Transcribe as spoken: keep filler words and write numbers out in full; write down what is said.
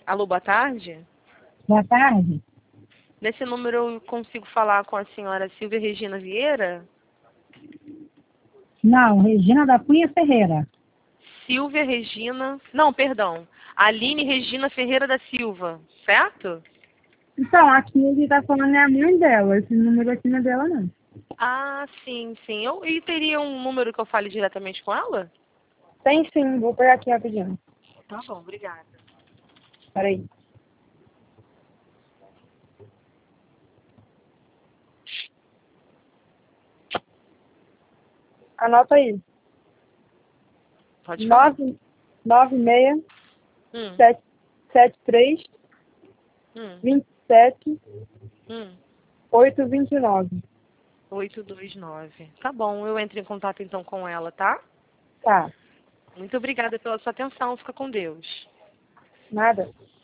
Alô, boa tarde. Boa tarde. Nesse número eu consigo falar com a senhora Silvia Regina Vieira? Não, Regina da Cunha Ferreira. Silvia Regina... Não, perdão. Aline Regina Ferreira da Silva, certo? Então, aqui ele está falando é a mãe dela. Esse número aqui não é dela, não. Ah, sim, sim. Eu, e teria um número que eu fale diretamente com ela? Tem sim, vou pegar aqui rapidinho. Tá bom, obrigada. Peraí. Anota aí. Pode falar. nove nove seis Hum, sete sete três hum, vinte e sete hum. oito vinte e nove. oito dois nove. Tá bom, eu entro em contato então com ela, tá? Tá. Muito obrigada pela sua atenção. Fica com Deus. Nada.